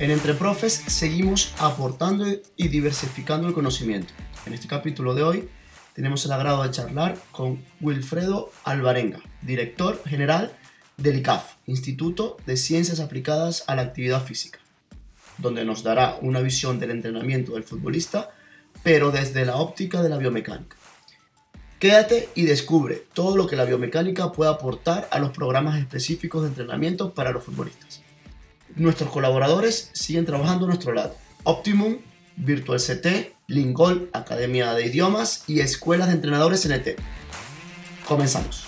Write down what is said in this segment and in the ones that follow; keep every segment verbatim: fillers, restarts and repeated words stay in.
En Entre Profes seguimos aportando y diversificando el conocimiento. En este capítulo de hoy tenemos el agrado de charlar con Wilfredo Alvarenga, director general del I C A F, Instituto de Ciencias Aplicadas a la Actividad Física, donde nos dará una visión del entrenamiento del futbolista, pero desde la óptica de la biomecánica. Quédate y descubre todo lo que la biomecánica puede aportar a los programas específicos de entrenamiento para los futbolistas. Nuestros colaboradores siguen trabajando a nuestro lado: Optimum, Virtual C T, Lingol, Academia de Idiomas y Escuelas de Entrenadores N T. Comenzamos.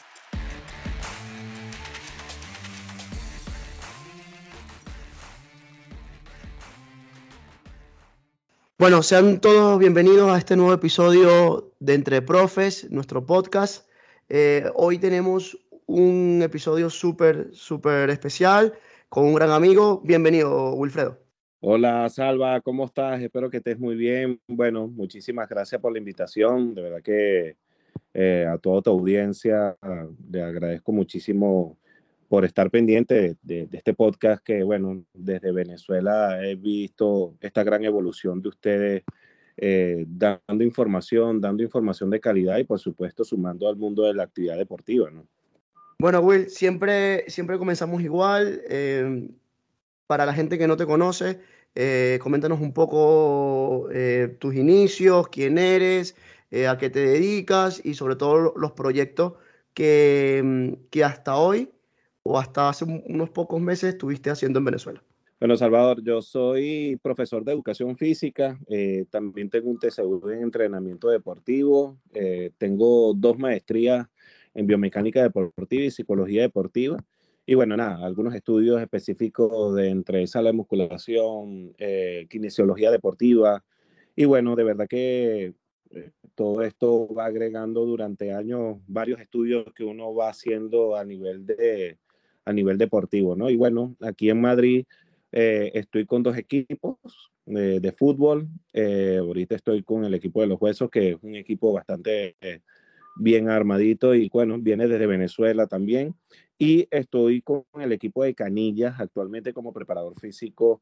Bueno, sean todos bienvenidos a este nuevo episodio de Entre Profes, nuestro podcast. Eh, hoy tenemos un episodio súper, súper especial con un gran amigo. Bienvenido, Wilfredo. Hola, Salva, ¿cómo estás? Espero que estés muy bien. Bueno, muchísimas gracias por la invitación. De verdad que eh, a toda tu audiencia ah, le agradezco muchísimo por estar pendiente de, de, de este podcast que, bueno, desde Venezuela he visto esta gran evolución de ustedes eh, dando información, dando información de calidad y, por supuesto, sumando al mundo de la actividad deportiva, ¿no? Bueno, Will, siempre, siempre comenzamos igual. Eh, para la gente que no te conoce, eh, coméntanos un poco eh, tus inicios, quién eres, eh, a qué te dedicas y sobre todo los proyectos que, mm, que hasta hoy o hasta hace un- unos pocos meses estuviste haciendo en Venezuela. Bueno, Salvador, yo soy profesor de educación física, eh, también tengo un T C U en entrenamiento deportivo, eh, tengo dos maestrías en biomecánica deportiva y psicología deportiva, y bueno, nada, algunos estudios específicos de entre sala de musculación, eh, kinesiología deportiva, y bueno, de verdad que eh, todo esto va agregando durante años varios estudios que uno va haciendo a nivel de, a nivel deportivo, ¿no? Y bueno, aquí en Madrid eh, estoy con dos equipos de, de fútbol. Eh, ahorita estoy con el equipo de los Huesos, que es un equipo bastante eh, bien armadito y bueno, viene desde Venezuela también. Y estoy con el equipo de Canillas actualmente como preparador físico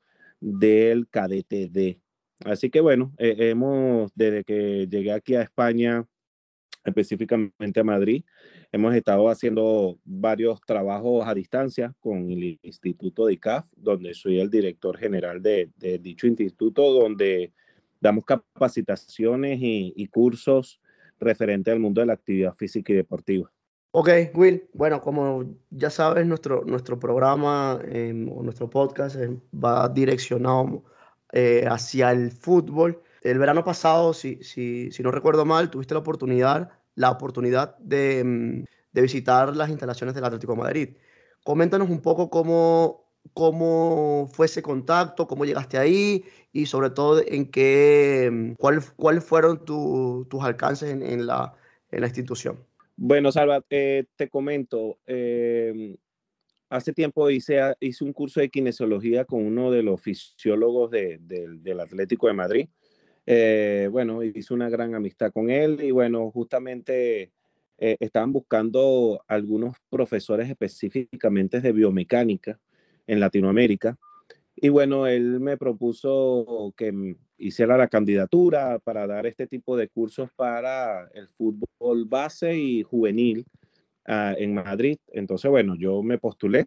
del Cadete D. Así que bueno, eh, hemos, desde que llegué aquí a España, específicamente a Madrid, hemos estado haciendo varios trabajos a distancia con el Instituto de I C A F, donde soy el director general de, de dicho instituto, donde damos capacitaciones y, y cursos referentes al mundo de la actividad física y deportiva. Ok, Will, bueno, como ya sabes, nuestro, nuestro programa eh, o nuestro podcast eh, va direccionado eh, hacia el fútbol. El verano pasado, si, si, si no recuerdo mal, tuviste la oportunidad, la oportunidad de, mm, de visitar las instalaciones del Atlético de Madrid. Coméntanos un poco cómo, cómo fue ese contacto, cómo llegaste ahí y sobre todo en qué, mm, cuál, cuáles fueron tu- tus alcances en, en la, en la institución. Bueno, Salva, eh, te comento, eh, hace tiempo hice, hice un curso de kinesiología con uno de los fisiólogos de, de, del Atlético de Madrid. Eh, bueno, hice una gran amistad con él y bueno, justamente eh, estaban buscando algunos profesores específicamente de biomecánica en Latinoamérica. Y bueno, él me propuso que hiciera la candidatura para dar este tipo de cursos para el fútbol base y juvenil uh, en Madrid. Entonces, bueno, yo me postulé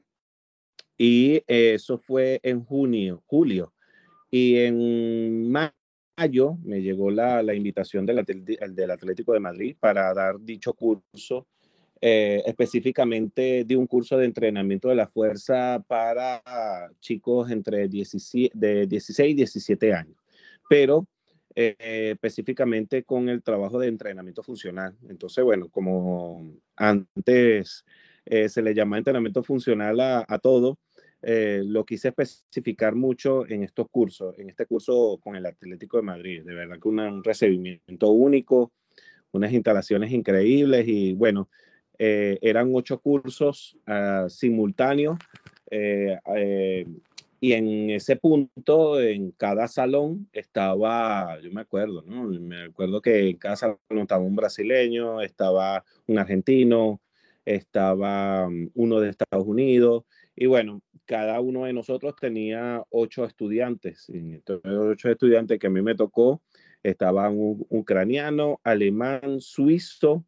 y eh, eso fue en junio, julio. Y en mayo me llegó la, la invitación del, del Atlético de Madrid para dar dicho curso, eh, específicamente de un curso de entrenamiento de la fuerza para chicos entre dieciséis, de dieciséis y diecisiete años, pero eh, específicamente con el trabajo de entrenamiento funcional. Entonces, bueno, como antes eh, se le llama entrenamiento funcional a, a todo, eh, lo quise especificar mucho en estos cursos, en este curso con el Atlético de Madrid. De verdad que una, un recibimiento único, unas instalaciones increíbles y bueno, eh, eran ocho cursos uh, simultáneos eh, eh, y en ese punto, en cada salón estaba, yo me acuerdo, ¿no? Me acuerdo que en cada salón estaba un brasileño, estaba un argentino, estaba um, uno de Estados Unidos, y bueno, cada uno de nosotros tenía ocho estudiantes. Y entonces, ocho estudiantes que a mí me tocó, estaban un ucraniano, alemán, suizo,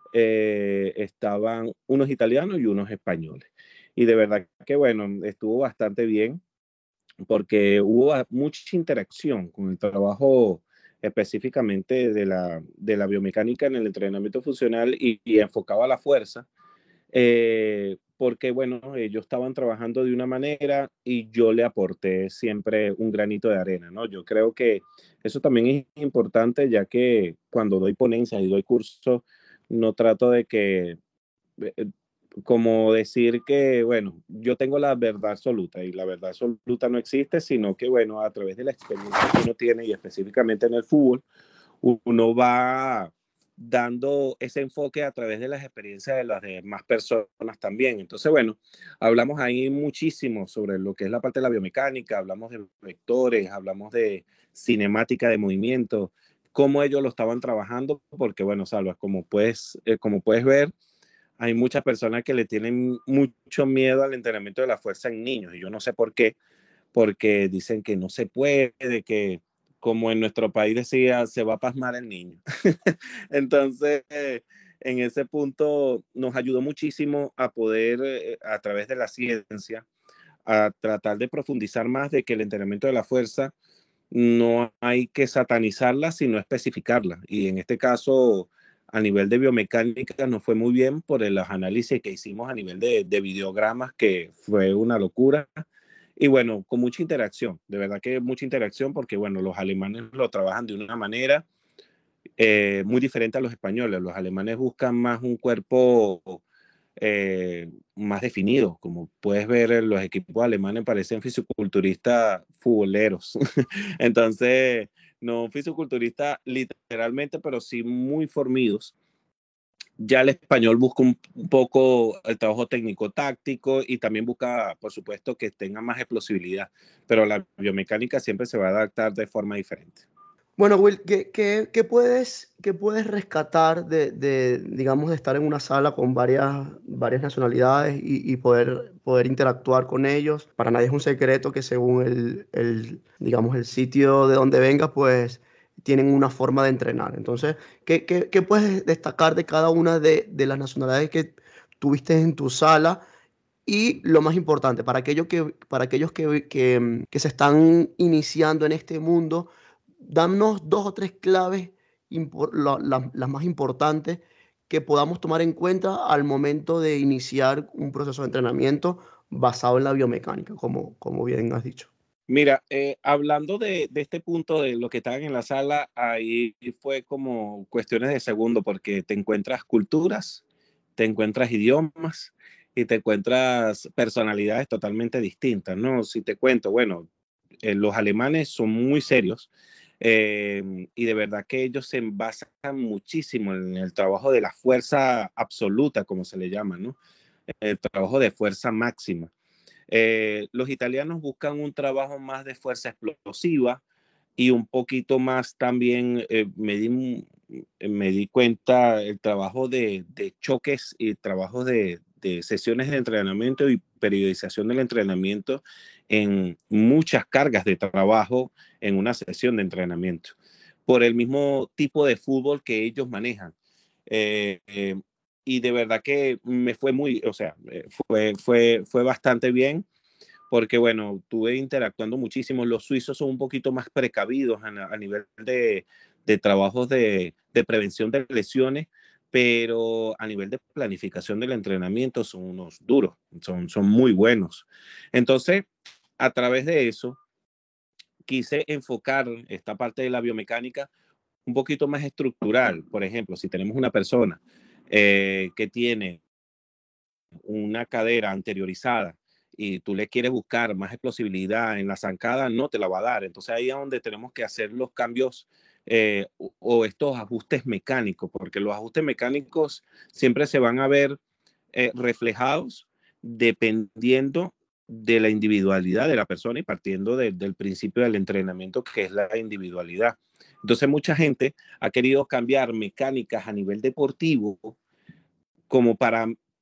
eh, estaban unos italianos y unos españoles. Y de verdad que, bueno, estuvo bastante bien porque hubo mucha interacción con el trabajo específicamente de la, de la biomecánica en el entrenamiento funcional y, y enfocado a la fuerza, eh, porque, bueno, ellos estaban trabajando de una manera y yo le aporté siempre un granito de arena, ¿no? Yo creo que eso también es importante, ya que cuando doy ponencias y doy cursos, no trato de que eh, como decir que, bueno, yo tengo la verdad absoluta y la verdad absoluta no existe, sino que, bueno, a través de la experiencia que uno tiene y específicamente en el fútbol, uno va dando ese enfoque a través de las experiencias de las demás personas también. Entonces, bueno, hablamos ahí muchísimo sobre lo que es la parte de la biomecánica, hablamos de vectores, hablamos de cinemática de movimiento, cómo ellos lo estaban trabajando, porque, bueno, Salva, como puedes, eh, como puedes ver, hay muchas personas que le tienen mucho miedo al entrenamiento de la fuerza en niños, y yo no sé por qué, porque dicen que no se puede, que como en nuestro país decía, se va a pasmar el niño. Entonces, eh, en ese punto nos ayudó muchísimo a poder, eh, a través de la ciencia, a tratar de profundizar más de que el entrenamiento de la fuerza no hay que satanizarla, sino especificarla. Y en este caso, a nivel de biomecánica, nos fue muy bien por los análisis que hicimos a nivel de, de videogramas, que fue una locura. Y bueno, con mucha interacción, de verdad que mucha interacción, porque bueno, los alemanes lo trabajan de una manera eh, muy diferente a los españoles. Los alemanes buscan más un cuerpo eh, más definido. Como puedes ver, los equipos alemanes parecen fisiculturistas futboleros. Entonces, no fisiculturistas literalmente, pero sí muy formidos. Ya el español busca un, un poco el trabajo técnico-táctico y también busca, por supuesto, que tenga más explosibilidad, pero la biomecánica siempre se va a adaptar de forma diferente. Bueno, Will, ¿qué, qué- qué puedes, qué puedes rescatar de, de, digamos, de estar en una sala con varias, varias nacionalidades y, y poder, poder interactuar con ellos? Para nadie es un secreto que según el, el, digamos, el sitio de donde vengas, pues tienen una forma de entrenar. Entonces, ¿qué, qué- qué puedes destacar de cada una de, de las nacionalidades que tuviste en tu sala? Y lo más importante, para aquellos que, para aquellos que, que, que se están iniciando en este mundo, danos dos o tres claves, impor- la- la- las más importantes, que podamos tomar en cuenta al momento de iniciar un proceso de entrenamiento basado en la biomecánica, como, como bien has dicho. Mira, eh, hablando de, de este punto de lo que estaban en la sala, ahí fue como cuestiones de segundo, porque te encuentras culturas, te encuentras idiomas y te encuentras personalidades totalmente distintas, ¿no? Si te cuento, bueno, eh, los alemanes son muy serios eh, y de verdad que ellos se basan muchísimo en el trabajo de la fuerza absoluta, como se le llama, ¿no? El trabajo de fuerza máxima. Eh, los italianos buscan un trabajo más de fuerza explosiva y un poquito más también eh, me, di, me di cuenta el trabajo de, de choques y trabajo de, de sesiones de entrenamiento y periodización del entrenamiento en muchas cargas de trabajo en una sesión de entrenamiento por el mismo tipo de fútbol que ellos manejan. Eh, eh, y de verdad que me fue muy, o sea, eh, fue, fue, fue bastante bien porque, bueno, estuve interactuando muchísimo. Los suizos son un poquito más precavidos a, a nivel de, de trabajos de, de prevención de lesiones, pero a nivel de planificación del entrenamiento son unos duros, son, son muy buenos. Entonces, a través de eso, quise enfocar esta parte de la biomecánica un poquito más estructural. Por ejemplo, si tenemos una persona eh, que tiene una cadera anteriorizada y tú le quieres buscar más explosibilidad en la zancada, no te la va a dar. Entonces ahí es donde tenemos que hacer los cambios eh, o, o estos ajustes mecánicos, porque los ajustes mecánicos siempre se van a ver eh, reflejados dependiendo de la individualidad de la persona y partiendo de, del principio del entrenamiento, que es la individualidad. Entonces mucha gente ha querido cambiar mecánicas a nivel deportivo como para, para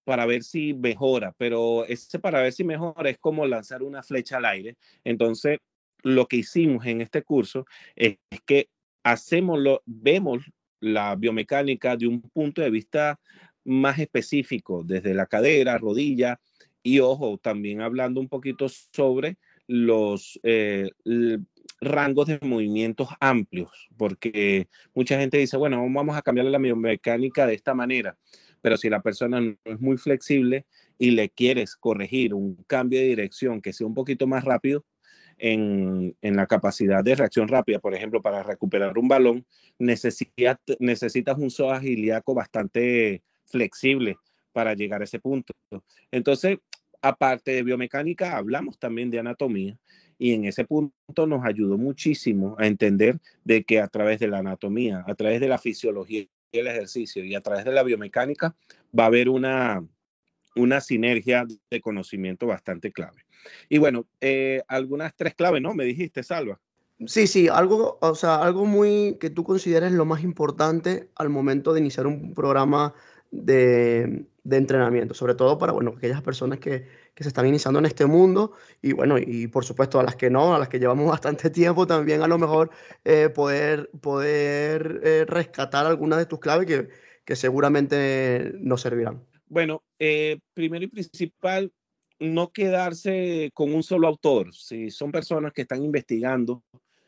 para ver si mejora, pero ese para ver si mejora es como lanzar una flecha al aire. Entonces, lo que hicimos en este curso es que hacemos lo, vemos la biomecánica de un punto de vista más específico, desde la cadera, rodilla, y ojo, también hablando un poquito sobre los eh, rangos de movimientos amplios, porque mucha gente dice, bueno, vamos a cambiarle la biomecánica de esta manera, pero si la persona no es muy flexible y le quieres corregir un cambio de dirección que sea un poquito más rápido, en, en la capacidad de reacción rápida, por ejemplo, para recuperar un balón, necesita, necesitas un psoas ilíaco bastante flexible para llegar a ese punto. Entonces, aparte de biomecánica, hablamos también de anatomía y en ese punto nos ayudó muchísimo a entender de que a través de la anatomía, a través de la fisiología y el ejercicio y a través de la biomecánica va a haber una, una sinergia de conocimiento bastante clave. Y bueno, eh, algunas tres claves, ¿no? Me dijiste, Salva. Sí, sí, algo, o sea, algo muy que tú consideres lo más importante al momento de iniciar un programa de, de entrenamiento, sobre todo para, bueno, aquellas personas que, que se están iniciando en este mundo y, bueno, y por supuesto a las que no, a las que llevamos bastante tiempo también a lo mejor eh, poder, poder eh, rescatar algunas de tus claves que, que seguramente nos servirán. Bueno, eh, primero y principal, no quedarse con un solo autor. Si son personas que están investigando,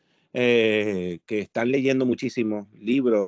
eh, que están leyendo muchísimos libros,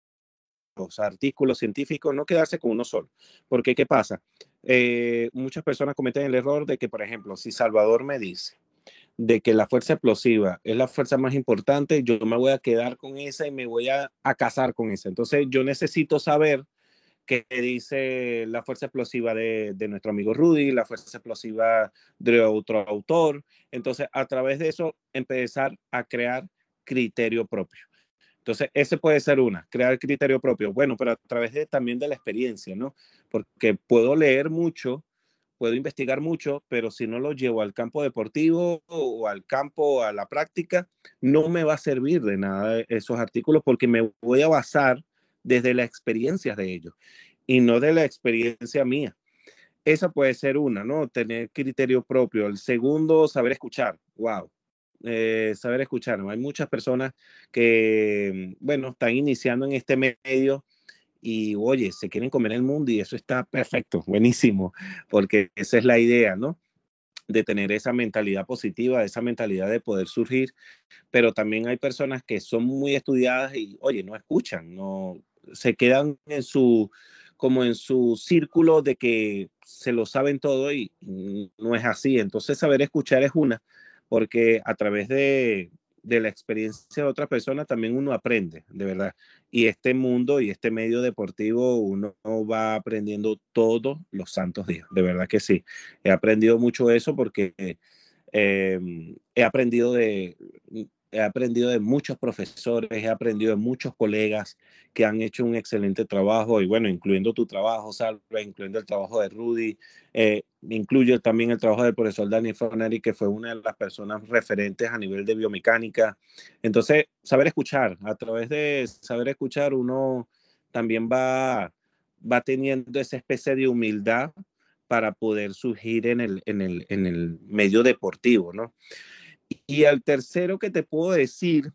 artículos científicos, no quedarse con uno solo. Porque, ¿qué pasa? Eh, muchas personas cometen el error de que, por ejemplo, si Salvador me dice de que la fuerza explosiva es la fuerza más importante, yo me voy a quedar con esa y me voy a, a casar con esa. Entonces, yo necesito saber qué dice la fuerza explosiva de, de nuestro amigo Rudy, la fuerza explosiva de otro autor. Entonces, a través de eso, empezar a crear criterio propio. Entonces, ese puede ser una, crear criterio propio. Bueno, pero a través de, también de la experiencia, ¿no? Porque puedo leer mucho, puedo investigar mucho, pero si no lo llevo al campo deportivo o al campo, a la práctica, no me va a servir de nada esos artículos porque me voy a basar desde las experiencias de ellos y no de la experiencia mía. Esa puede ser una, ¿no? Tener criterio propio. El segundo, saber escuchar. Wow. Eh, saber escuchar. ¿No? Hay muchas personas que, bueno, están iniciando en este medio y, oye, se quieren comer el mundo y eso está perfecto, buenísimo, porque esa es la idea, ¿no? De tener esa mentalidad positiva, esa mentalidad de poder surgir, pero también hay personas que son muy estudiadas y, oye, no escuchan, no se quedan en su, como en su círculo de que se lo saben todo y no es así. Entonces, saber escuchar es una, porque a través de, de la experiencia de otra persona también uno aprende, de verdad. Y este mundo y este medio deportivo uno va aprendiendo todos los santos días, de verdad que sí. He aprendido mucho eso porque eh, he aprendido de, he aprendido de muchos profesores, he aprendido de muchos colegas que han hecho un excelente trabajo y bueno, incluyendo tu trabajo, Salva, incluyendo el trabajo de Rudy, eh, incluye también el trabajo del profesor Dani Forneri, que fue una de las personas referentes a nivel de biomecánica. Entonces, saber escuchar, a través de saber escuchar uno también va, va teniendo esa especie de humildad para poder surgir en el, en el, en el medio deportivo, ¿no? Y al tercero que te puedo decir,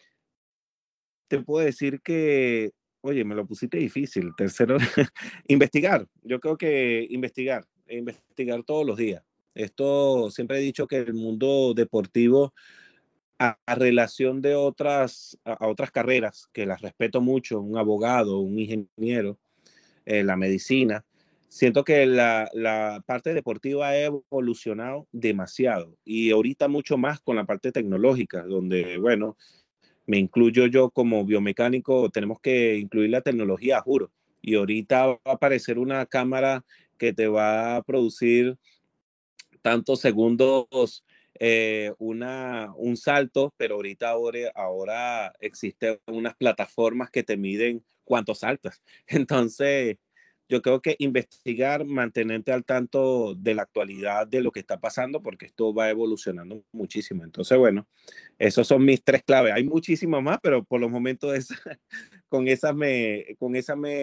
te puedo decir que, oye, me lo pusiste difícil. Tercero, investigar. Yo creo que investigar, investigar todos los días. Esto siempre he dicho que el mundo deportivo, a, a relación de otras, a, a, otras carreras, que las respeto mucho, un abogado, un ingeniero, eh, la medicina, siento que la, la parte deportiva ha evolucionado demasiado y ahorita mucho más con la parte tecnológica, donde, bueno, me incluyo yo como biomecánico, tenemos que incluir la tecnología, juro. Y ahorita va a aparecer una cámara que te va a producir tantos segundos eh, una, un salto, pero ahorita ahora, ahora existen unas plataformas que te miden cuántos saltas. Entonces, yo creo que investigar, mantenerte al tanto de la actualidad de lo que está pasando, porque esto va evolucionando muchísimo. Entonces, bueno, esos son mis tres claves. Hay muchísimas más, pero por los momentos esa, con esas me, con esa me,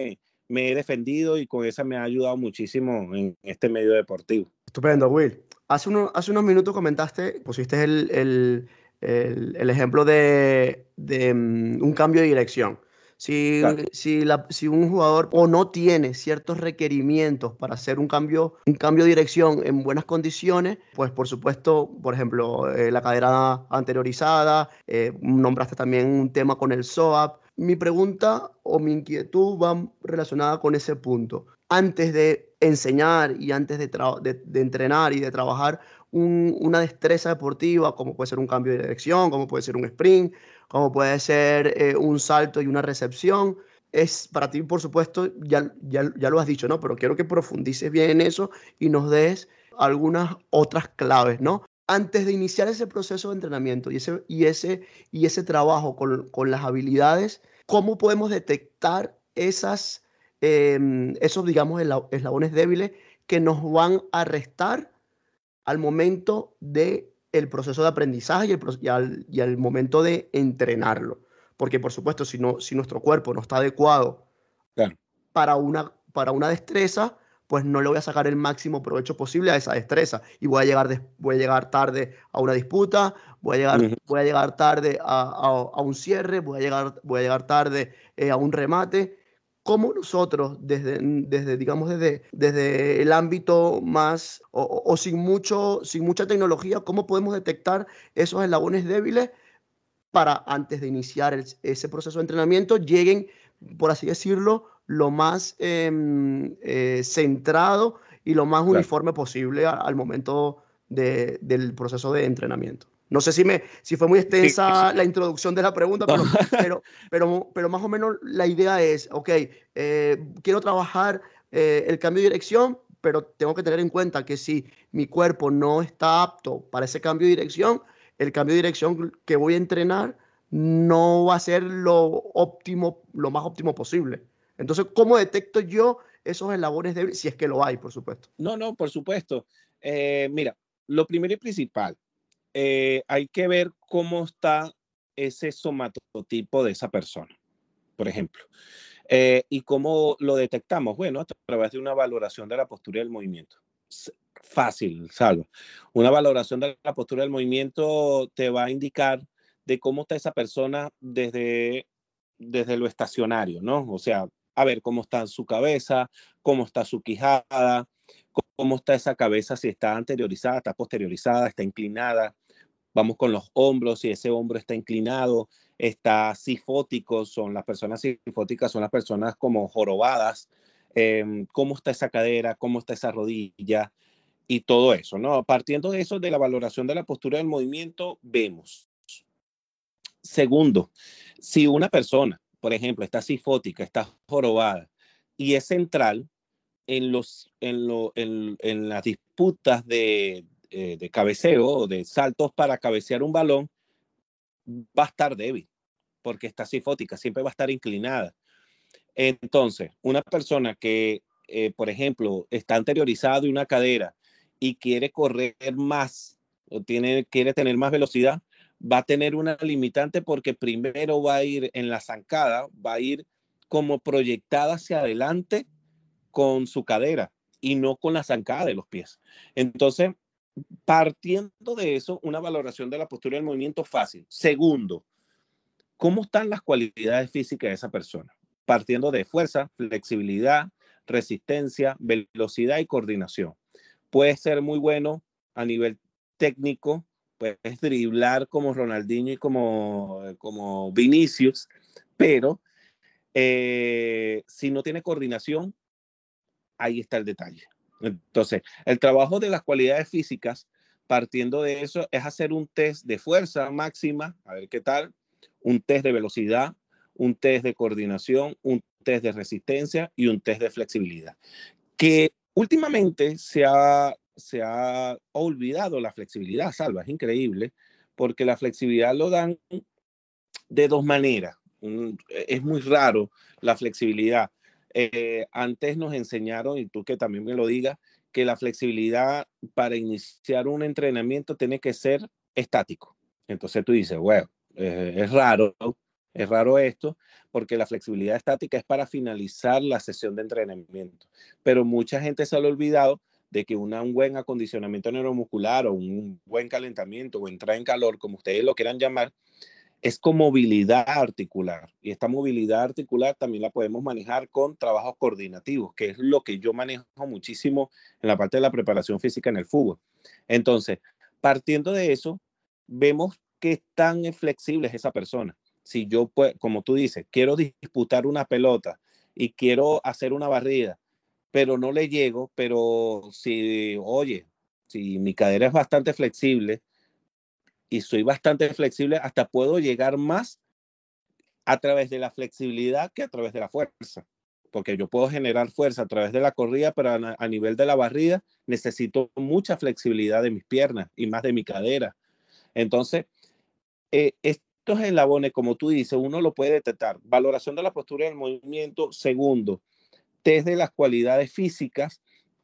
me he defendido y con esa me ha ayudado muchísimo en este medio deportivo. Estupendo, Will. Hace, uno, hace unos minutos comentaste, pusiste el, el, el, el ejemplo de, de um, un cambio de dirección. Si, Claro, si, la, si un jugador o no tiene ciertos requerimientos para hacer un cambio, un cambio de dirección en buenas condiciones, pues por supuesto, por ejemplo, eh, la cadera anteriorizada, eh, nombraste también un tema con el S O A P. Mi pregunta o mi inquietud va relacionada con ese punto. Antes de enseñar y antes de, de, de entrenar y de trabajar un, una destreza deportiva, como puede ser un cambio de dirección, como puede ser un sprint, como puede ser eh, un salto y una recepción, es para ti, por supuesto, ya, ya, ya lo has dicho, ¿no? Pero quiero que profundices bien en eso y nos des algunas otras claves, ¿no? Antes de iniciar ese proceso de entrenamiento y ese, y ese, y ese trabajo con, con las habilidades, ¿cómo podemos detectar esas, eh, esos, digamos, eslabones débiles que nos van a restar al momento del proceso de aprendizaje y, el, y, al, y al momento de entrenarlo? Porque, por supuesto, si, no, si nuestro cuerpo no está adecuado claro. para una, para una destreza, pues no le voy a sacar el máximo provecho posible a esa destreza y voy a llegar, de, voy a llegar tarde a una disputa, voy a llegar, uh-huh. voy a llegar tarde a, a, a, un cierre, voy a llegar, voy a llegar tarde eh, a un remate. ¿Cómo nosotros, desde, desde digamos, desde, desde el ámbito más, o, o sin, mucho, sin mucha tecnología, cómo podemos detectar esos eslabones débiles para, antes de iniciar el, ese proceso de entrenamiento, lleguen, por así decirlo, lo más eh, eh, centrado y lo más claro. uniforme posible a, al momento de, del proceso de entrenamiento? No sé si, me, si fue muy extensa sí, sí. la introducción de la pregunta, pero, pero, pero, pero más o menos la idea es, ok, eh, quiero trabajar eh, el cambio de dirección, pero tengo que tener en cuenta que si mi cuerpo no está apto para ese cambio de dirección, el cambio de dirección que voy a entrenar no va a ser lo óptimo, lo más óptimo posible. Entonces, ¿cómo detecto yo esos eslabones débiles? Si es que lo hay, por supuesto. No, no, por supuesto. Eh, mira, lo primero y principal, eh, hay que ver cómo está ese somatotipo de esa persona, por ejemplo. Eh, ¿Y cómo lo detectamos? Bueno, a través de una valoración de la postura y del movimiento. Fácil, Salvo. Una valoración de la postura del movimiento te va a indicar de cómo está esa persona desde, desde lo estacionario, ¿no? O sea, a ver cómo está su cabeza, cómo está su quijada, cómo está esa cabeza, si está anteriorizada, está posteriorizada, está inclinada. Vamos con los hombros, si ese hombro está inclinado, está sifótico, son las personas sifóticas, son las personas como jorobadas, eh, cómo está esa cadera, cómo está esa rodilla y todo eso, ¿no? Partiendo de eso, de la valoración de la postura del movimiento, vemos. Segundo, si una persona, por ejemplo, está sifótica, está jorobada y es central en, los, en, lo, en, en las disputas de, eh, de cabeceo o de saltos para cabecear un balón, va a estar débil porque está sifótica, siempre va a estar inclinada. Entonces, una persona que, eh, por ejemplo, está anteriorizada de una cadera y quiere correr más o tiene, quiere tener más velocidad, va a tener una limitante porque primero va a ir en la zancada, va a ir como proyectada hacia adelante con su cadera y no con la zancada de los pies. Entonces, partiendo de eso, una valoración de la postura del movimiento fácil. Segundo, ¿cómo están las cualidades físicas de esa persona? Partiendo de fuerza, flexibilidad, resistencia, velocidad y coordinación. Puede ser muy bueno a nivel técnico, puedes driblar como Ronaldinho y como, como Vinicius, pero eh, si no tiene coordinación, ahí está el detalle. Entonces, el trabajo de las cualidades físicas, partiendo de eso, es hacer un test de fuerza máxima, a ver qué tal, un test de velocidad, un test de coordinación, un test de resistencia y un test de flexibilidad. Que últimamente se ha, se ha olvidado la flexibilidad, Salva, es increíble, porque la flexibilidad lo dan de dos maneras. Un, es muy raro la flexibilidad. Eh, antes nos enseñaron, y tú que también me lo digas, que la flexibilidad para iniciar un entrenamiento tiene que ser estático. Entonces tú dices, bueno, eh, es raro, Es raro esto porque la flexibilidad estática es para finalizar la sesión de entrenamiento. Pero mucha gente se le ha olvidado de que una, un buen acondicionamiento neuromuscular o un buen calentamiento o entrar en calor, como ustedes lo quieran llamar, es con movilidad articular. Y esta movilidad articular también la podemos manejar con trabajos coordinativos, que es lo que yo manejo muchísimo en la parte de la preparación física en el fútbol. Entonces, partiendo de eso, vemos qué tan flexible es esa persona. Si yo, pues, como tú dices, quiero disputar una pelota y quiero hacer una barrida, pero no le llego, pero si, oye, si mi cadera es bastante flexible y soy bastante flexible, hasta puedo llegar más a través de la flexibilidad que a través de la fuerza. Porque yo puedo generar fuerza a través de la corrida, pero a, a nivel de la barrida necesito mucha flexibilidad de mis piernas y más de mi cadera. Entonces, eh, estos eslabones, como tú dices, uno lo puede detectar. Valoración de la postura y del movimiento. Segundo, test de las cualidades físicas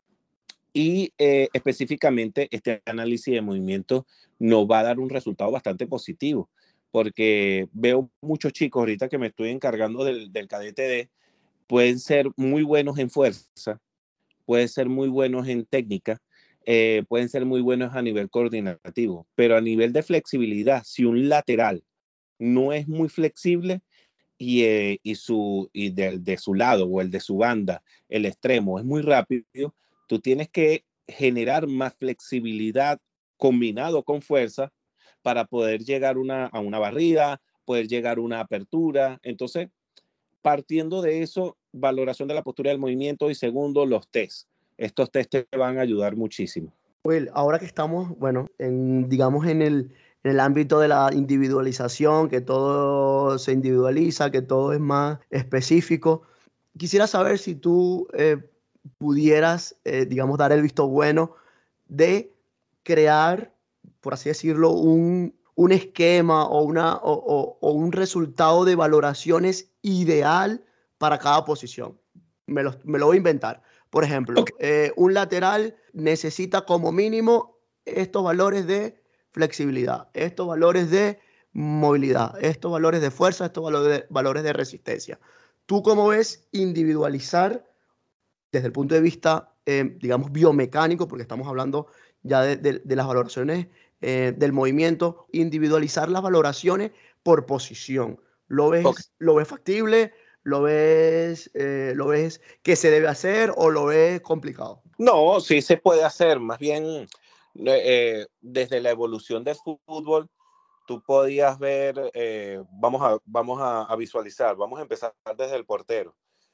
y eh, específicamente este análisis de movimiento nos va a dar un resultado bastante positivo, porque veo muchos chicos ahorita que me estoy encargando del, del cadete D, pueden ser muy buenos en fuerza, pueden ser muy buenos en técnica, eh, pueden ser muy buenos a nivel coordinativo, pero a nivel de flexibilidad, si un lateral no es muy flexible y, eh, y, su, y de, de su lado o el de su banda, el extremo es muy rápido, tú tienes que generar más flexibilidad combinado con fuerza para poder llegar una, a una barrida, poder llegar a una apertura. Entonces, partiendo de eso, valoración de la postura del movimiento y segundo, los test. Estos test te van a ayudar muchísimo. Well, ahora que estamos, bueno, en, digamos en el, en el ámbito de la individualización, que todo se individualiza, que todo es más específico, quisiera saber si tú eh, pudieras, eh, digamos, dar el visto bueno de crear, por así decirlo, un, un esquema o, una, o, o- o un resultado de valoraciones ideal para cada posición. Me lo, me lo voy a inventar. Por ejemplo, Okay. eh, un lateral necesita como mínimo estos valores de flexibilidad, estos valores de movilidad, estos valores de fuerza, estos valores de, valores de resistencia. ¿Tú cómo ves individualizar desde el punto de vista, eh, digamos, biomecánico, porque estamos hablando ya de, de- de las valoraciones eh, del movimiento, individualizar las valoraciones por posición? ¿Lo Okay. ves, lo ves factible? ¿Lo ves, eh, lo ves que se debe hacer o lo ves complicado? No, sí se puede hacer. Más bien, eh, desde la evolución del fútbol, tú podías ver, eh, vamos, a, vamos a, a visualizar, vamos a empezar desde el portero.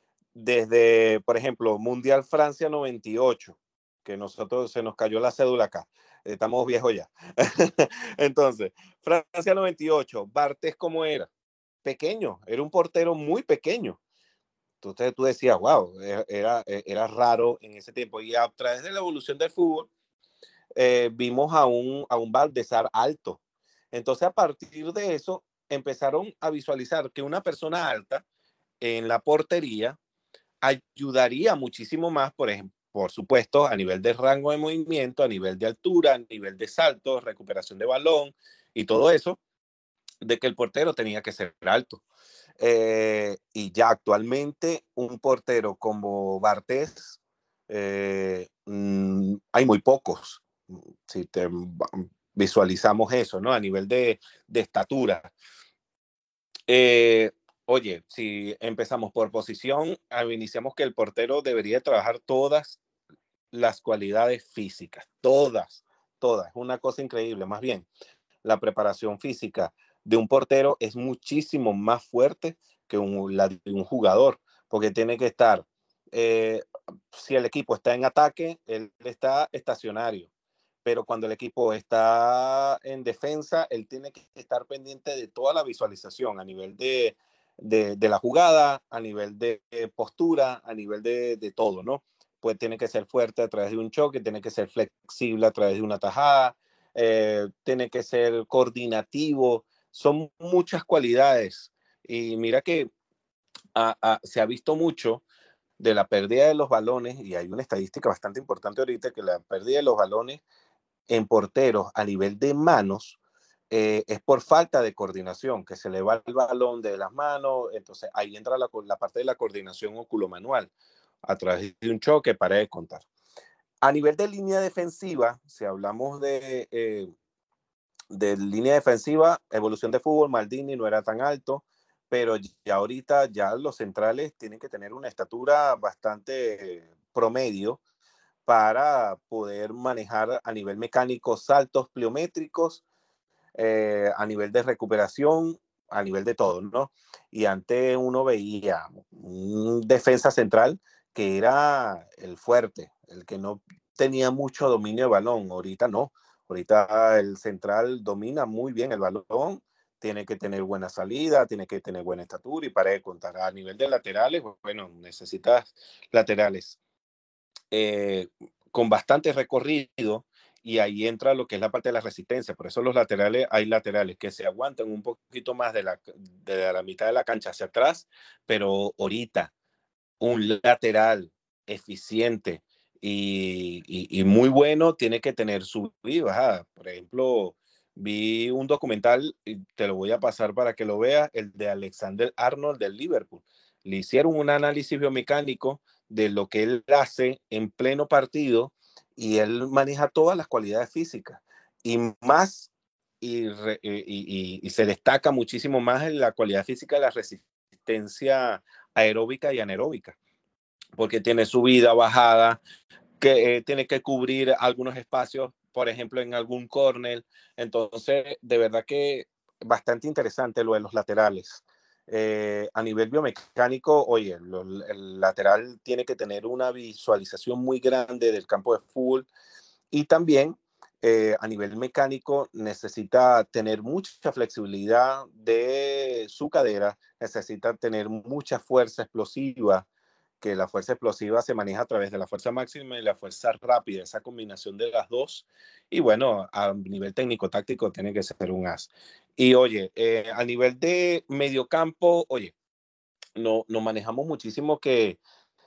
Desde, por ejemplo, Mundial Francia noventa y ocho, que nosotros se nos cayó la cédula acá. Estamos viejos ya. Entonces, Francia noventa y ocho, Bartés, ¿cómo era? Pequeño, era un portero muy pequeño. Entonces tú decías, wow, era, era raro en ese tiempo. Y a través de la evolución del fútbol, eh, vimos a un, a un Baldesar alto. Entonces, a partir de eso, empezaron a visualizar que una persona alta en la portería ayudaría muchísimo más, por ejemplo, por supuesto, a nivel de rango de movimiento, a nivel de altura, a nivel de saltos, recuperación de balón y todo eso, de que el portero tenía que ser alto. Eh, y ya actualmente un portero como Bartés, eh, mmm, hay muy pocos. Si te visualizamos eso, ¿no? A nivel de, de estatura. Eh, oye, si empezamos por posición, iniciamos que el portero debería trabajar todas las cualidades físicas, todas, todas. Es una cosa increíble. Más bien, la preparación física de un portero es muchísimo más fuerte que un, la de un jugador, porque tiene que estar, eh, si el equipo está en ataque, él está estacionario, pero cuando el equipo está en defensa, él tiene que estar pendiente de toda la visualización a nivel de, de, de la jugada, a nivel de postura, a nivel de, de todo, ¿no? Pues tiene que ser fuerte a través de un choque, tiene que ser flexible a través de una tajada, eh, tiene que ser coordinativo, son muchas cualidades. Y mira que a, a, se ha visto mucho de la pérdida de los balones, y hay una estadística bastante importante ahorita, que la pérdida de los balones en porteros a nivel de manos eh, es por falta de coordinación, que se le va el balón de las manos, entonces ahí entra la, la parte de la coordinación oculomanual, a través de un choque para de contar. A nivel de línea defensiva, si hablamos de, eh, de línea defensiva, evolución de fútbol, Maldini no era tan alto, pero ya ahorita ya los centrales tienen que tener una estatura bastante promedio para poder manejar a nivel mecánico saltos pliométricos, eh, a nivel de recuperación, a nivel de todo, ¿no? Y antes uno veía un defensa central que era el fuerte, el que no tenía mucho dominio de balón. Ahorita no. Ahorita el central domina muy bien el balón, tiene que tener buena salida, tiene que tener buena estatura y para de contar. A nivel de laterales, bueno, necesitas laterales eh, con bastante recorrido, y ahí entra lo que es la parte de la resistencia. Por eso los laterales, hay laterales que se aguantan un poquito más de la, de la mitad de la cancha hacia atrás, pero ahorita un lateral eficiente y, y, y muy bueno tiene que tener subida y bajada. Por ejemplo, vi un documental, y te lo voy a pasar para que lo veas, el de Alexander Arnold del Liverpool. Le hicieron un análisis biomecánico de lo que él hace en pleno partido, y él maneja todas las cualidades físicas y más, y, re, y, y, y se destaca muchísimo más en la cualidad física de la resistencia aeróbica y anaeróbica, porque tiene subida, bajada, que eh, tiene que cubrir algunos espacios, por ejemplo, en algún córner. Entonces, de verdad que bastante interesante lo de los laterales. Eh, a nivel biomecánico, oye, lo, el lateral tiene que tener una visualización muy grande del campo de fútbol, y también eh, a nivel mecánico necesita tener mucha flexibilidad de su cadera, necesita tener mucha fuerza explosiva, que la fuerza explosiva se maneja a través de la fuerza máxima y la fuerza rápida, esa combinación de las dos. Y bueno, a nivel técnico-táctico tiene que ser un as. Y oye, eh, a nivel de mediocampo, oye, no, nos manejamos muchísimo que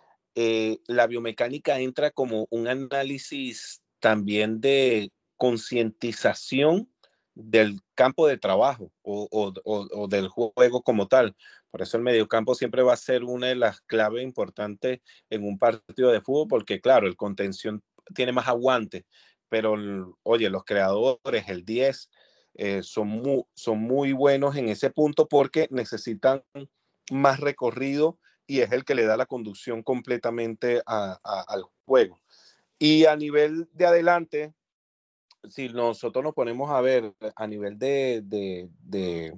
eh, la biomecánica entra como un análisis también de concientización del campo de trabajo o, o, o, o, del juego como tal. Por eso el mediocampo siempre va a ser una de las claves importantes en un partido de fútbol, porque claro, el contención tiene más aguante, pero oye, los creadores, el diez, eh, son, muy, son muy buenos en ese punto porque necesitan más recorrido, y es el que le da la conducción completamente a, a, al juego. Y a nivel de adelante, si nosotros nos ponemos a ver a nivel de, de, de,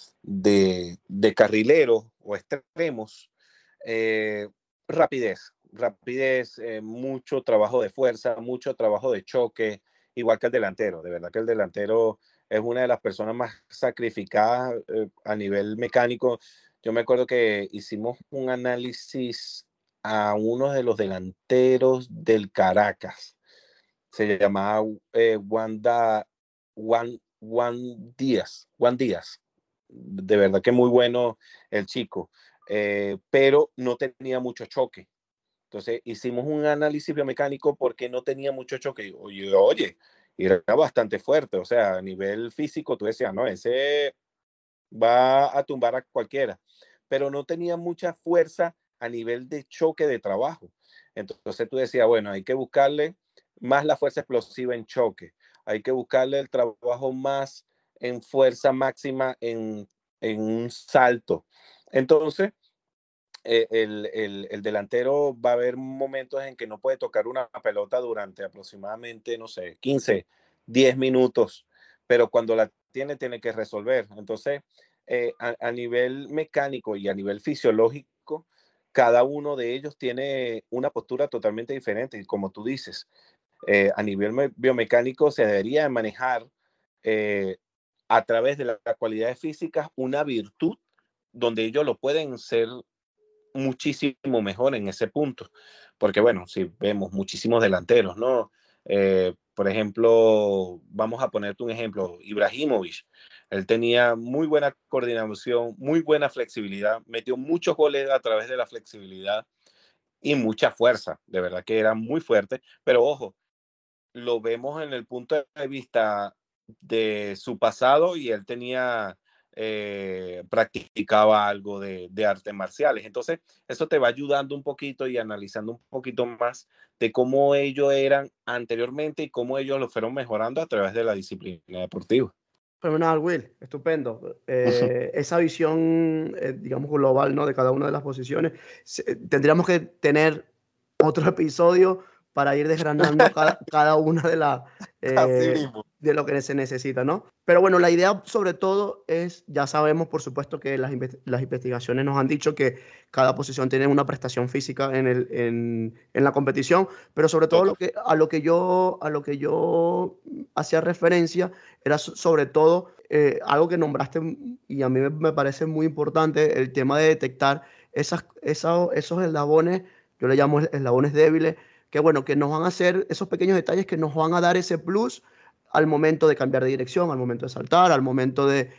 de, de carrileros o extremos, eh, rapidez, rapidez, eh, mucho trabajo de fuerza, mucho trabajo de choque, igual que el delantero. De verdad que el delantero es una de las personas más sacrificadas eh, a nivel mecánico. Yo me acuerdo que hicimos un análisis a uno de los delanteros del Caracas. Se llamaba eh, Wanda, Juan, Juan Díaz, Juan Díaz. De verdad que muy bueno el chico, eh, pero no tenía mucho choque. Entonces hicimos un análisis biomecánico porque no tenía mucho choque. Oye, oye, era bastante fuerte, o sea, a nivel físico tú decías, no, ese va a tumbar a cualquiera, pero no tenía mucha fuerza a nivel de choque de trabajo. Entonces tú decías, bueno, hay que buscarle más la fuerza explosiva en choque, hay que buscarle el trabajo más en fuerza máxima en, en un salto. Entonces, eh, el, el, el delantero va a haber momentos en que no puede tocar una pelota durante aproximadamente, no sé, quince, diez minutos, pero cuando la tiene, tiene que resolver. Entonces, eh, a, a nivel mecánico y a nivel fisiológico, cada uno de ellos tiene una postura totalmente diferente. Y como tú dices, eh, a nivel biomecánico se debería manejar eh, a través de las cualidades físicas una virtud donde ellos lo pueden ser muchísimo mejor en ese punto. Porque bueno, si vemos muchísimos delanteros, ¿no? Eh, por ejemplo, vamos a ponerte un ejemplo, Ibrahimovic. Él tenía muy buena coordinación, muy buena flexibilidad, metió muchos goles a través de la flexibilidad y mucha fuerza. De verdad que era muy fuerte, pero ojo, lo vemos en el punto de vista de su pasado y él tenía, eh, practicaba algo de, de artes marciales. Entonces, eso te va ayudando un poquito y analizando un poquito más de cómo ellos eran anteriormente y cómo ellos lo fueron mejorando a través de la disciplina deportiva. Fenomenal, Will, estupendo. Eh, esa visión, eh, digamos, global, ¿no? De cada una de las posiciones. Se- tendríamos que tener otro episodio para ir desgranando cada, cada una de las Así eh, mismo. de lo que se necesita, ¿no? Pero bueno, la idea sobre todo es, ya sabemos, por supuesto, que las, inve- las investigaciones nos han dicho que cada posición tiene una prestación física en el, en, en la competición, pero sobre todo lo que, a lo que yo, a lo que yo hacía referencia era so- sobre todo eh, algo que nombraste y a mí me, me parece muy importante, el tema de detectar esas, esas- esos eslabones, yo le llamo eslabones débiles, que bueno, que nos van a hacer esos pequeños detalles que nos van a dar ese plus al momento de cambiar de dirección, al momento de saltar, al momento de,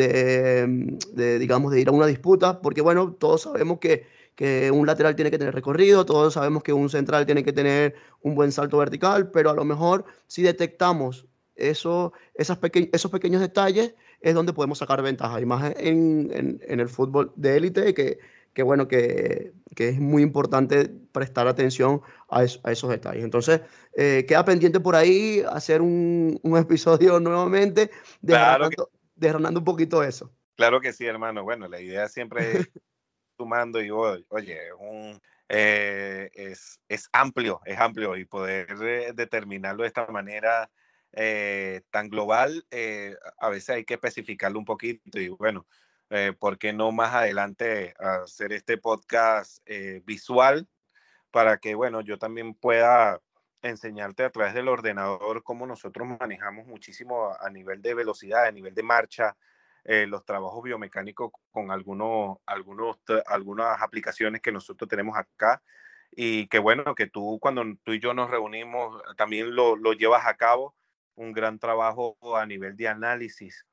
de, de, digamos, de ir a una disputa, porque bueno, todos sabemos que, que un lateral tiene que tener recorrido, todos sabemos que un central tiene que tener un buen salto vertical, pero a lo mejor si detectamos eso, esas peque esos pequeños detalles es donde podemos sacar ventaja, y más en, en, en el fútbol de élite, que, que bueno, que, que, es muy importante prestar atención a, eso, a esos detalles. Entonces, eh, queda pendiente por ahí hacer un, un episodio nuevamente Claro que, desgranando, desgranando un poquito eso. claro que sí, hermano. Bueno, la idea siempre es sumando y oye, un, eh, es, es amplio, es amplio y poder eh, determinarlo de esta manera eh, tan global, eh, a veces hay que especificarlo un poquito y bueno, eh, ¿por qué no más adelante hacer este podcast eh, visual para que, bueno, yo también pueda enseñarte a través del ordenador cómo nosotros manejamos muchísimo a, a nivel de velocidad, a nivel de marcha, eh, los trabajos biomecánicos con algunos, algunos, algunas aplicaciones que nosotros tenemos acá y que bueno, que tú cuando tú y yo nos reunimos también lo, lo llevas a cabo, un gran trabajo a nivel de análisis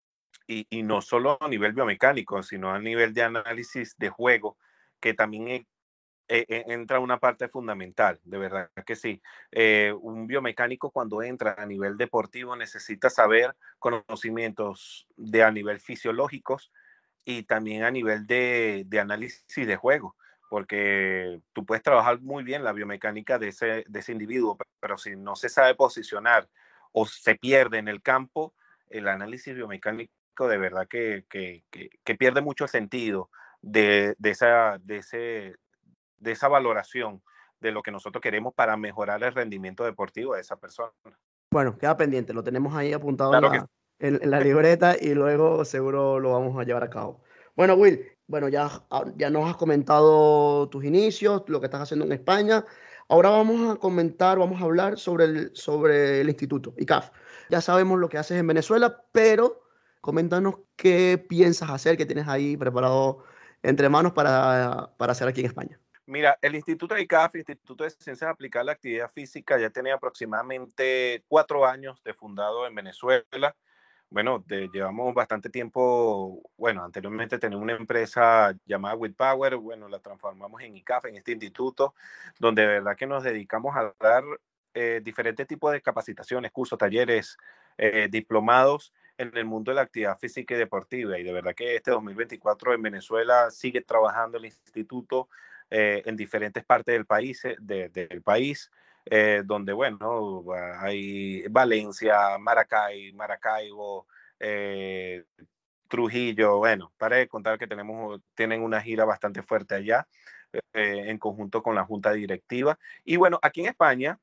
y, y no solo a nivel biomecánico, sino a nivel de análisis de juego, que también eh, eh, entra una parte fundamental, de verdad que sí. Eh, un biomecánico cuando entra a nivel deportivo necesita saber conocimientos de a nivel fisiológicos y también a nivel de, de análisis de juego, porque tú puedes trabajar muy bien la biomecánica de ese, de ese individuo, pero si no se sabe posicionar o se pierde en el campo, el análisis biomecánico de verdad que, que, que, que pierde mucho sentido de, de, esa, de, ese, de esa valoración de lo que nosotros queremos para mejorar el rendimiento deportivo de esa persona. Bueno, queda pendiente, lo tenemos ahí apuntado en Claro que la, en, en la libreta y luego seguro lo vamos a llevar a cabo. Bueno, Will, bueno, ya, ya nos has comentado tus inicios, lo que estás haciendo en España. Ahora vamos a comentar, vamos a hablar sobre el, sobre el instituto, I C A F. Ya sabemos lo que haces en Venezuela, pero coméntanos qué piensas hacer, qué tienes ahí preparado entre manos para, para hacer aquí en España. Mira, el Instituto I C A F, Instituto de Ciencias Aplicadas a la Actividad Física, ya tenía aproximadamente cuatro años de fundado en Venezuela. Bueno, de, llevamos bastante tiempo, bueno, anteriormente teníamos una empresa llamada With Power, bueno, la transformamos en I C A F, en este instituto, donde de verdad que nos dedicamos a dar eh, diferentes tipos de capacitaciones, cursos, talleres, eh, diplomados en el mundo de la actividad física y deportiva. Y de verdad que este dos mil veinticuatro en Venezuela sigue trabajando el instituto eh, en diferentes partes del país, eh, de, del país eh, donde, bueno, hay Valencia, Maracay, Maracaibo, eh, Trujillo, bueno, para de contar que tenemos, tienen una gira bastante fuerte allá, eh, en conjunto con la junta directiva. Y bueno, aquí en España,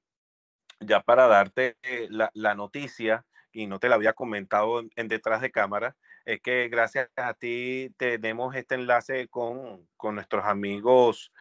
ya para darte eh, la, la, noticia, y no te la había comentado en, en detrás de cámara, es que gracias a ti tenemos este enlace con, con nuestros amigos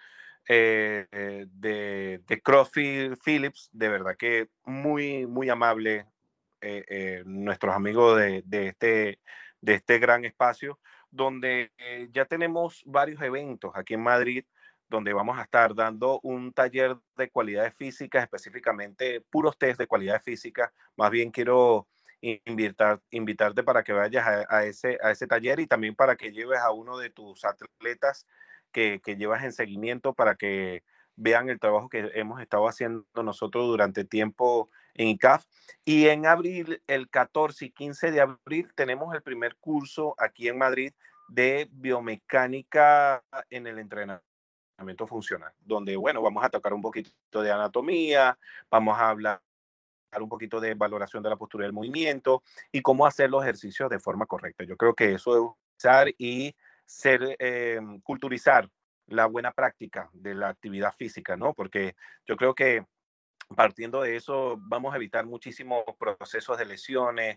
eh, eh, de, de CrossFit Phillips, de verdad que muy, muy amable eh, eh, nuestros amigos de, de, este, de este gran espacio, donde eh, ya tenemos varios eventos aquí en Madrid, donde vamos a estar dando un taller de cualidades físicas, específicamente puros test de cualidades físicas. Más bien quiero invitar, invitarte para que vayas a, a, ese, a ese taller y también para que lleves a uno de tus atletas que, que llevas en seguimiento para que vean el trabajo que hemos estado haciendo nosotros durante tiempo en I C A F. Y en abril, el catorce y quince de abril, tenemos el primer curso aquí en Madrid de biomecánica en el entrenamiento funcional, donde, bueno, vamos a tocar un poquito de anatomía, vamos a hablar un poquito de valoración de la postura del movimiento y cómo hacer los ejercicios de forma correcta. Yo creo que eso es usar y ser, eh, culturizar la buena práctica de la actividad física, ¿no? Porque yo creo que partiendo de eso vamos a evitar muchísimos procesos de lesiones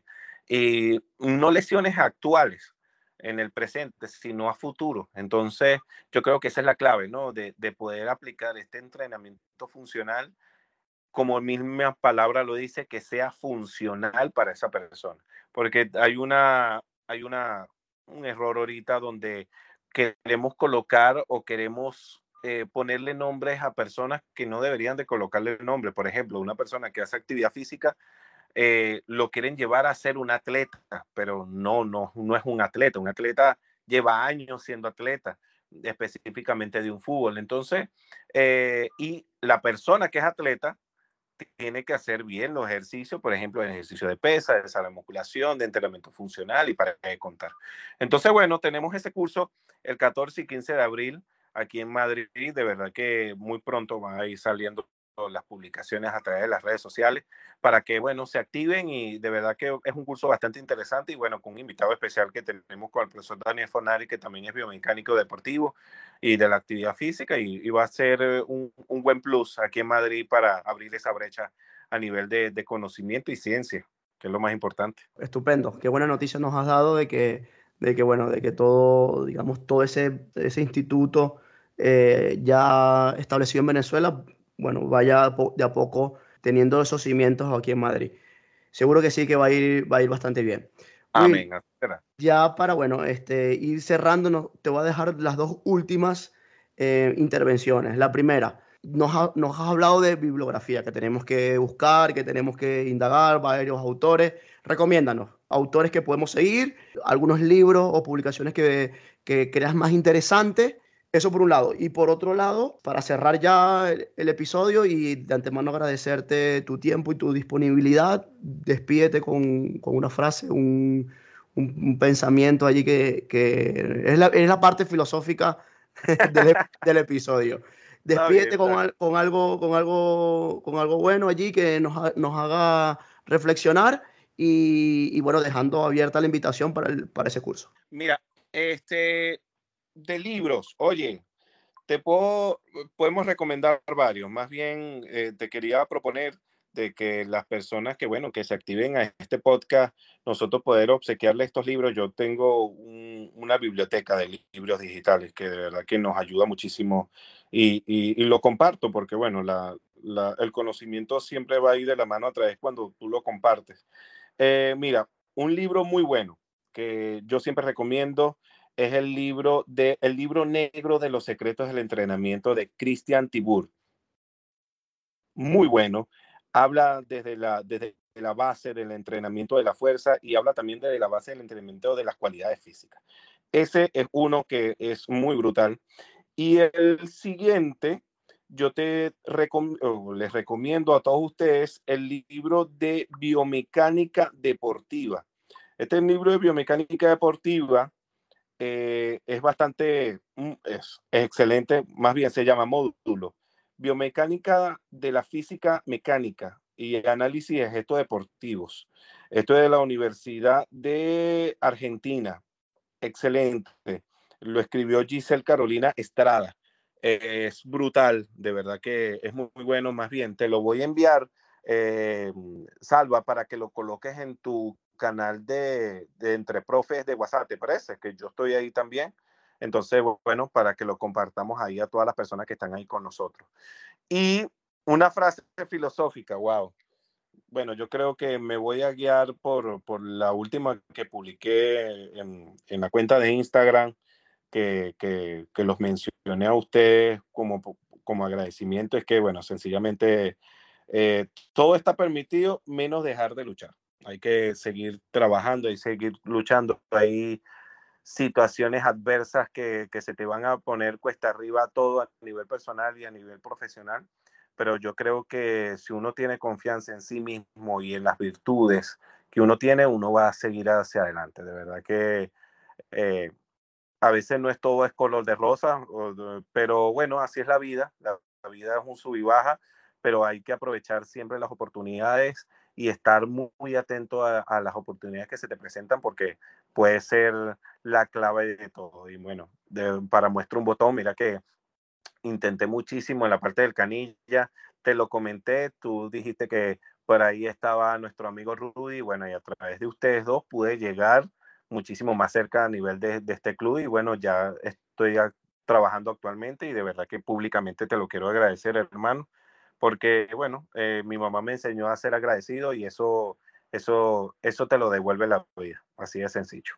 y no lesiones actuales en el presente, sino a futuro. Entonces, yo creo que esa es la clave, ¿no? De, de poder aplicar este entrenamiento funcional, como misma palabra lo dice, que sea funcional para esa persona. Porque hay una, hay una, un error ahorita donde queremos colocar o queremos eh, ponerle nombres a personas que no deberían de colocarle nombre. Por ejemplo, una persona que hace actividad física eh, lo quieren llevar a ser un atleta, pero no, no, no es un atleta. Un atleta lleva años siendo atleta, específicamente de un fútbol. Entonces, eh, y la persona que es atleta tiene que hacer bien los ejercicios, por ejemplo, el ejercicio de pesa, de sala de musculación, de entrenamiento funcional y para qué contar. Entonces, bueno, tenemos ese curso el catorce y quince de abril aquí en Madrid. De verdad que muy pronto van a ir saliendo las publicaciones a través de las redes sociales para que, bueno, se activen, y de verdad que es un curso bastante interesante y, bueno, con un invitado especial que tenemos con el profesor Daniel Fornari, que también es biomecánico deportivo y de la actividad física, y, y va a ser un, un buen plus aquí en Madrid para abrir esa brecha a nivel de, de conocimiento y ciencia, que es lo más importante. Estupendo, qué buena noticia nos has dado de que, de que bueno, de que todo, digamos, todo ese, ese instituto eh, ya establecido en Venezuela, bueno, vaya po- de a poco teniendo esos cimientos aquí en Madrid. Seguro que sí que va a ir, va a ir bastante bien. Will, Amén. Así será. ya para, bueno, este, ir cerrando, no- te voy a dejar las dos últimas eh, intervenciones. La primera, nos, ha- nos has hablado de bibliografía, que tenemos que buscar, que tenemos que indagar, varios autores. Recomiéndanos, autores que podemos seguir, algunos libros o publicaciones que, que creas más interesantes. Eso por un lado. Y por otro lado, para cerrar ya el, el episodio y de antemano agradecerte tu tiempo y tu disponibilidad, despídete con, con una frase, un un, un pensamiento allí que, que es, la, es la parte filosófica del, del episodio. Está bien, Despídete con, está bien. al- con algo, con, algo, con algo bueno allí que nos, ha- nos haga reflexionar y, y, bueno, dejando abierta la invitación para, el, para ese curso. Mira, este, de libros, oye, te puedo, podemos recomendar varios. Más bien, eh, te quería proponer de que las personas que, bueno, que se activen a este podcast, nosotros poder obsequiarle estos libros. Yo tengo un- una biblioteca de libros digitales que de verdad que nos ayuda muchísimo, y, y- y lo comparto porque, bueno, la, la- el conocimiento siempre va ahí de la mano a través cuando tú lo compartes. Eh, mira, un libro muy bueno que yo siempre recomiendo es el libro, de, el libro negro de los secretos del entrenamiento de Christian Tibur. Muy bueno. Habla desde la, desde la base del entrenamiento de la fuerza y habla también desde la base del entrenamiento de las cualidades físicas. Ese es uno que es muy brutal. Y el siguiente, yo te recom oh, les recomiendo a todos ustedes el libro de biomecánica deportiva. Este libro de biomecánica deportiva eh, es bastante, mm, es, es excelente, más bien se llama módulo. Biomecánica de la física mecánica y análisis de gestos deportivos. Esto es de la Universidad de Argentina. Excelente. Lo escribió Giselle Carolina Estrada. Eh, es brutal, de verdad que es muy, muy bueno. Más bien, te lo voy a enviar, eh, Salva, para que lo coloques en tu canal de, de Entre Profes de WhatsApp, ¿te parece? Que yo estoy ahí también. Entonces, bueno, para que lo compartamos ahí a todas las personas que están ahí con nosotros. Y una frase filosófica, wow. Bueno, yo creo que me voy a guiar por, por la última que publiqué en, en la cuenta de Instagram, que, que, que los mencioné a ustedes como, como agradecimiento. Es que, bueno, sencillamente eh, todo está permitido menos dejar de luchar. Hay que seguir trabajando y seguir luchando. Ahí situaciones adversas que, que se te van a poner cuesta arriba todo a nivel personal y a nivel profesional. Pero yo creo que si uno tiene confianza en sí mismo y en las virtudes que uno tiene, uno va a seguir hacia adelante. De verdad que eh, a veces no es todo es color de rosa, o, pero bueno, así es la vida. La, la vida es un sub y baja, pero hay que aprovechar siempre las oportunidades y estar muy, muy atento a, a, las oportunidades que se te presentan, porque puede ser la clave de todo. Y bueno, de, para muestra un botón, mira que intenté muchísimo en la parte del canilla, te lo comenté, tú dijiste que por ahí estaba nuestro amigo Rudy, bueno, y a través de ustedes dos pude llegar muchísimo más cerca a nivel de, de este club, y bueno, ya estoy a, trabajando actualmente, y de verdad que públicamente te lo quiero agradecer, hermano, porque bueno, eh, mi mamá me enseñó a ser agradecido, y eso, eso, eso te lo devuelve la vida, así de sencillo.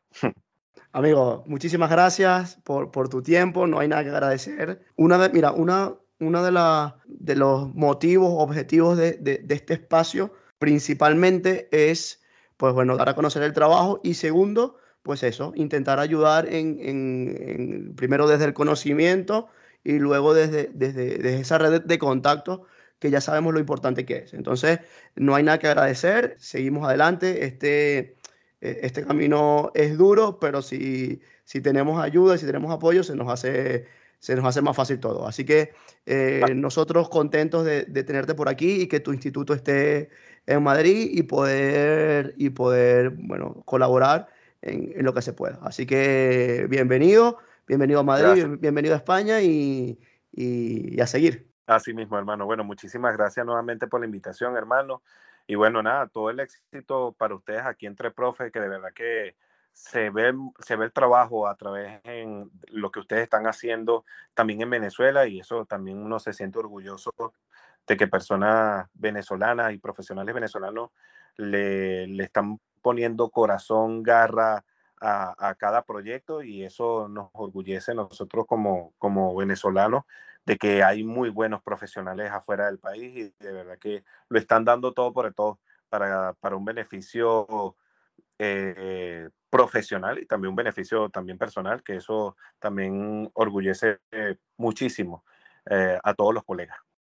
Amigo, muchísimas gracias por, por tu tiempo, no hay nada que agradecer. Una de, mira, una, una de, la, de los motivos, objetivos de, de, de este espacio principalmente es, pues bueno, dar a conocer el trabajo y segundo, pues eso, intentar ayudar en, en- en- primero desde el conocimiento y luego desde, desde, desde esa red de contactos que ya sabemos lo importante que es. Entonces, no hay nada que agradecer, seguimos adelante. Este eh, este camino es duro, pero si, si tenemos ayuda, si tenemos apoyo, se nos hace, se nos hace más fácil todo. Así que eh, nosotros contentos de, de tenerte por aquí y que tu instituto esté en Madrid y poder, y poder bueno, colaborar en, en lo que se pueda. Así que bienvenido, bienvenido a Madrid, Gracias. bien- bienvenido a España y, y y a seguir. Así mismo, hermano. Bueno, muchísimas gracias nuevamente por la invitación, hermano. Y bueno, nada, todo el éxito para ustedes aquí entre Profe, que de verdad que se ve, se ve el trabajo a través de lo que ustedes están haciendo también en Venezuela, y eso también uno se siente orgulloso de que personas venezolanas y profesionales venezolanos le, le están poniendo corazón, garra a, a cada proyecto, y eso nos orgullece a nosotros como, como venezolanos, de que hay muy buenos profesionales afuera del país, y de verdad que lo están dando todo por el todo para, para un beneficio eh, profesional y también un beneficio también personal, que eso también orgullece eh, muchísimo eh, a todos los colegas.